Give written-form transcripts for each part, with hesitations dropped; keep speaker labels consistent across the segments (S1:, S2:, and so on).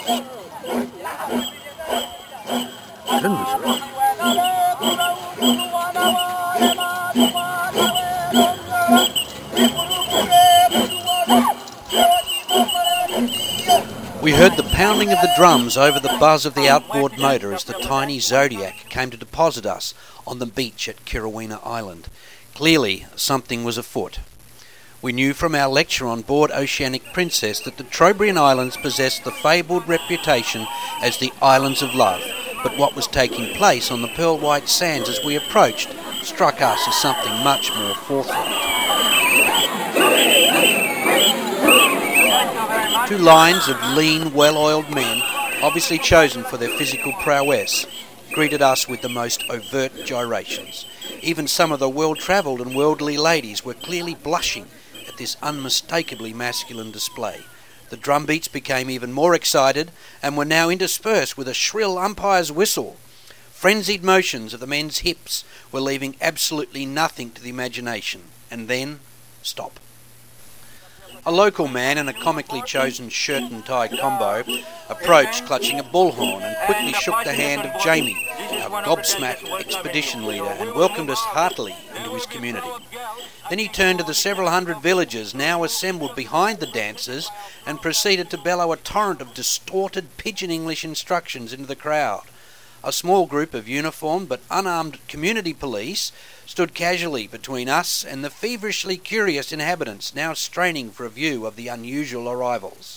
S1: We heard the pounding of the drums over the buzz of the outboard motor as the tiny Zodiac came to deposit us on the beach at Kirawina Island. Clearly, something was afoot. We knew from our lecture on board Oceanic Princess that the Trobriand Islands possessed the fabled reputation as the Islands of Love, but what was taking place on the pearl white sands as we approached struck us as something much more forthright. Two lines of lean, well-oiled men, obviously chosen for their physical prowess, greeted us with the most overt gyrations. Even some of the well-travelled and worldly ladies were clearly blushing at this unmistakably masculine display. The drum beats became even more excited and were now interspersed with a shrill umpire's whistle. Frenzied motions of the men's hips were leaving absolutely nothing to the imagination. And then, stop. A local man in a comically chosen shirt and tie combo approached clutching a bullhorn and quickly shook the hand of Jamie, our gobsmacked expedition leader, and welcomed us heartily into his community. Then he turned to the several hundred villagers now assembled behind the dancers and proceeded to bellow a torrent of distorted pidgin English instructions into the crowd. A small group of uniformed but unarmed community police stood casually between us and the feverishly curious inhabitants now straining for a view of the unusual arrivals.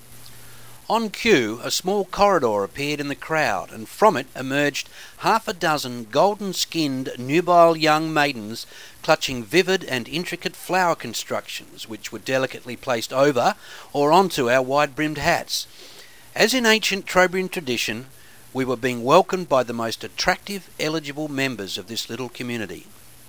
S1: On cue, a small corridor appeared in the crowd, and from it emerged half a dozen golden-skinned, nubile young maidens clutching vivid and intricate flower constructions which were delicately placed over or onto our wide-brimmed hats. As in ancient Trobriand tradition, we were being welcomed by the most attractive, eligible members of this little community.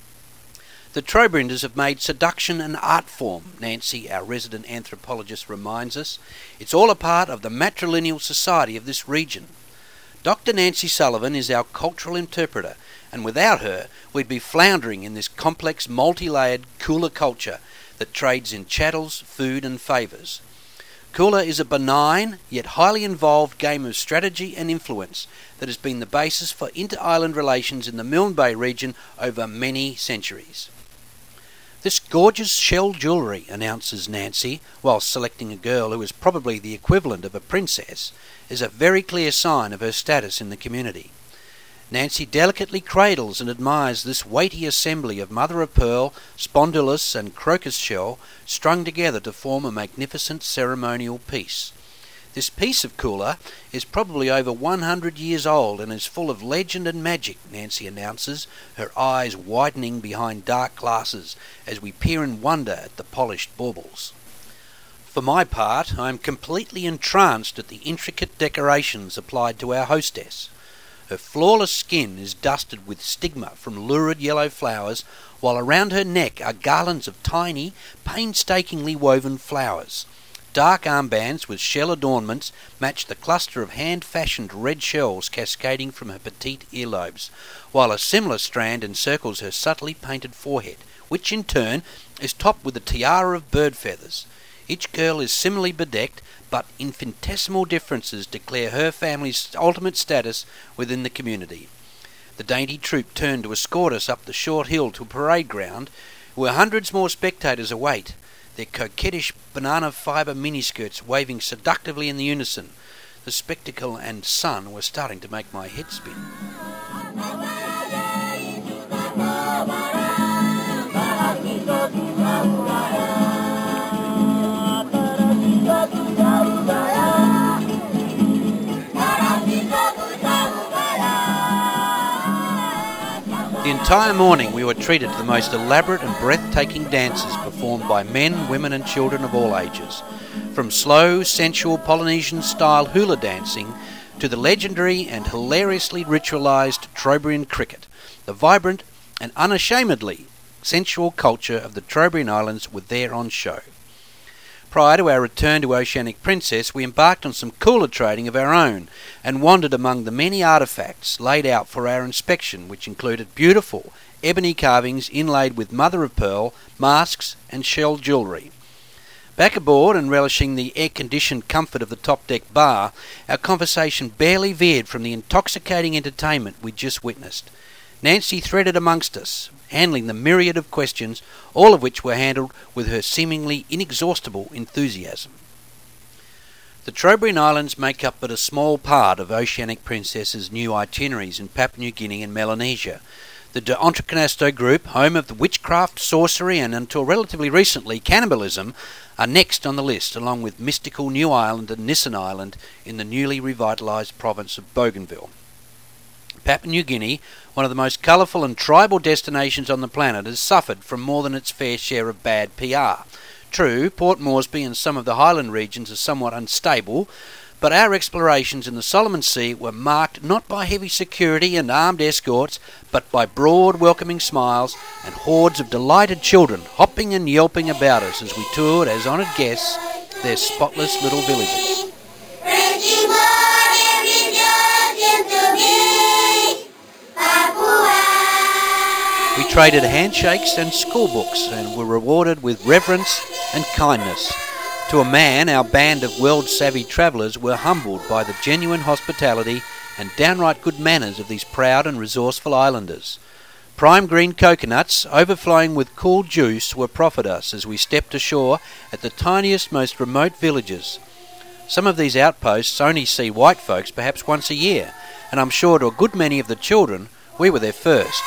S1: The Trobrianders have made seduction an art form, Nancy, our resident anthropologist, reminds us. It's all a part of the matrilineal society of this region. Dr. Nancy Sullivan is our cultural interpreter, and without her we'd be floundering in this complex, multi-layered Kula culture that trades in chattels, food and favours. Kula is a benign, yet highly involved game of strategy and influence that has been the basis for inter-island relations in the Milne Bay region over many centuries. This gorgeous shell jewellery, announces Nancy, while selecting a girl who is probably the equivalent of a princess, is a very clear sign of her status in the community. Nancy delicately cradles and admires this weighty assembly of mother-of-pearl, spondylus and crocus shell strung together to form a magnificent ceremonial piece. This piece of Kula is probably over 100 years old and is full of legend and magic, Nancy announces, her eyes widening behind dark glasses as we peer in wonder at the polished baubles. For my part, I am completely entranced at the intricate decorations applied to our hostess. Her flawless skin is dusted with stigma from lurid yellow flowers, while around her neck are garlands of tiny, painstakingly woven flowers. Dark armbands with shell adornments match the cluster of hand-fashioned red shells cascading from her petite earlobes, while a similar strand encircles her subtly painted forehead, which in turn is topped with a tiara of bird feathers. Each girl is similarly bedecked, but infinitesimal differences declare her family's ultimate status within the community. The dainty troop turned to escort us up the short hill to a parade ground, where hundreds more spectators await, their coquettish banana fibre miniskirts waving seductively in the unison. The spectacle and sun were starting to make my head spin. The entire morning we were treated to the most elaborate and breathtaking dances performed by men, women and children of all ages, from slow, sensual Polynesian-style hula dancing to the legendary and hilariously ritualised Trobriand cricket. The vibrant and unashamedly sensual culture of the Trobriand Islands were there on show. Prior to our return to Oceanic Princess, we embarked on some Kula trading of our own and wandered among the many artefacts laid out for our inspection, which included beautiful ebony carvings inlaid with mother-of-pearl, masks and shell jewellery. Back aboard and relishing the air-conditioned comfort of the top-deck bar, our conversation barely veered from the intoxicating entertainment we'd just witnessed. Nancy threaded amongst us, handling the myriad of questions, all of which were handled with her seemingly inexhaustible enthusiasm. The Trobriand Islands make up but a small part of Oceanic Princess's new itineraries in Papua New Guinea and Melanesia. The De Entrecanastos group, home of the witchcraft, sorcery and, until relatively recently, cannibalism, are next on the list, along with mystical New Ireland and Nissen Island in the newly revitalised province of Bougainville. Papua New Guinea, one of the most colourful and tribal destinations on the planet, has suffered from more than its fair share of bad PR. True, Port Moresby and some of the highland regions are somewhat unstable, but our explorations in the Solomon Sea were marked not by heavy security and armed escorts, but by broad, welcoming smiles and hordes of delighted children hopping and yelping about us as we toured as honoured guests their spotless little villages. We traded handshakes and schoolbooks and were rewarded with reverence and kindness. To a man, our band of world-savvy travellers were humbled by the genuine hospitality and downright good manners of these proud and resourceful islanders. Prime green coconuts, overflowing with cool juice, were proffered us as we stepped ashore at the tiniest, most remote villages. Some of these outposts only see white folks perhaps once a year, and I'm sure to a good many of the children, we were there first.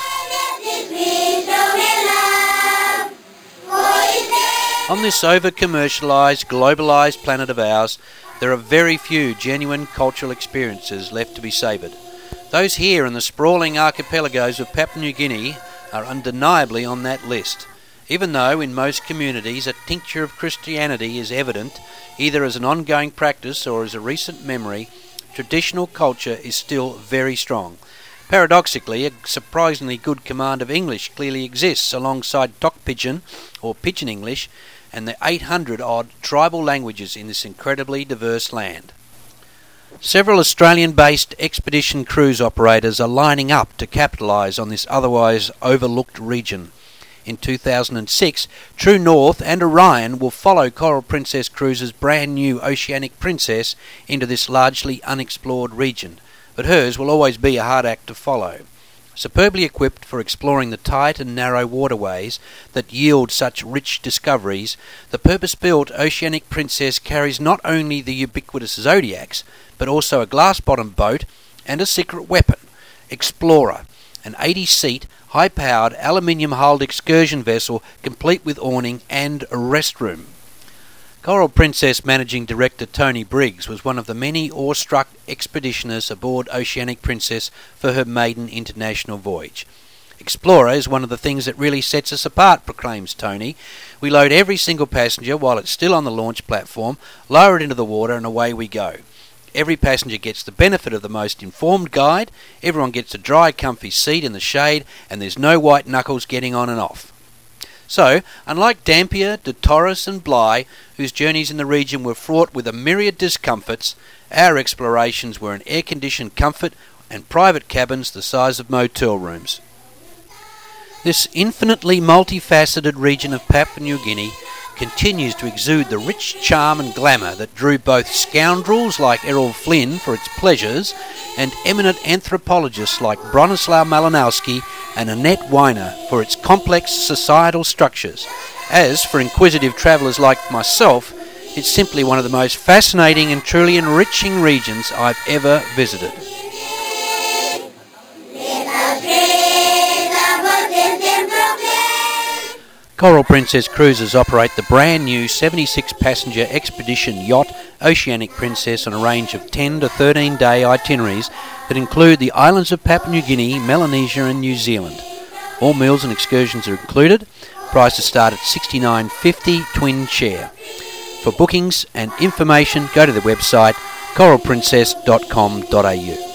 S1: On this over-commercialised, globalised planet of ours, there are very few genuine cultural experiences left to be savoured. Those here in the sprawling archipelagos of Papua New Guinea are undeniably on that list, even though in most communities a tincture of Christianity is evident, either as an ongoing practice or as a recent memory. Traditional culture is still very strong. Paradoxically, a surprisingly good command of English clearly exists alongside Tok Pidgin, or Pidgin English, and the 800-odd tribal languages in this incredibly diverse land. Several Australian-based expedition cruise operators are lining up to capitalise on this otherwise overlooked region. In 2006, True North and Orion will follow Coral Princess Cruises' brand new Oceanic Princess into this largely unexplored region, but hers will always be a hard act to follow. Superbly equipped for exploring the tight and narrow waterways that yield such rich discoveries, the purpose-built Oceanic Princess carries not only the ubiquitous Zodiacs, but also a glass-bottomed boat and a secret weapon, Explorer, an 80-seat, high-powered, aluminium-hulled excursion vessel complete with awning and a restroom. Coral Princess Managing Director Tony Briggs was one of the many awestruck expeditioners aboard Oceanic Princess for her maiden international voyage. Explorer is one of the things that really sets us apart, proclaims Tony. We load every single passenger while it's still on the launch platform, lower it into the water and away we go. Every passenger gets the benefit of the most informed guide, everyone gets a dry, comfy seat in the shade, and there's no white knuckles getting on and off. So, unlike Dampier, de Torres and Bligh, whose journeys in the region were fraught with a myriad discomforts, our explorations were in air-conditioned comfort and private cabins the size of motel rooms. This infinitely multifaceted region of Papua New Guinea continues to exude the rich charm and glamour that drew both scoundrels like Errol Flynn for its pleasures and eminent anthropologists like Bronislaw Malinowski and Annette Weiner for its complex societal structures. As for inquisitive travellers like myself, it's simply one of the most fascinating and truly enriching regions I've ever visited. Coral Princess Cruises operate the brand new 76-passenger expedition yacht Oceanic Princess on a range of 10 to 13-day itineraries that include the islands of Papua New Guinea, Melanesia and New Zealand. All meals and excursions are included. Prices start at $69.50 twin share. For bookings and information, go to the website coralprincess.com.au.